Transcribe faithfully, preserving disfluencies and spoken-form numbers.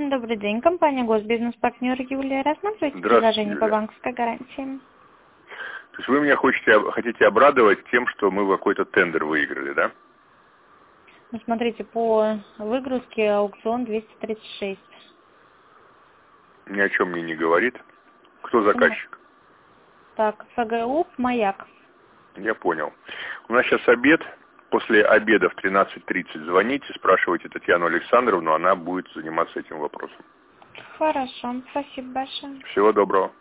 Добрый день, компания Госбизнес-партнер Юлия. Рассматриваете предложение по банковской гарантии? То есть вы меня хотите, хотите обрадовать тем, что мы какой-то тендер выиграли, да? Ну, смотрите, по выгрузке аукцион двести тридцать шесть. Ни о чем мне не говорит. Кто заказчик? Так, ФГУ «Маяк». Я понял. У нас сейчас обед. После обеда в тринадцать тридцать звоните, спрашивайте Татьяну Александровну, она будет заниматься этим вопросом. Хорошо, спасибо большое. Всего доброго.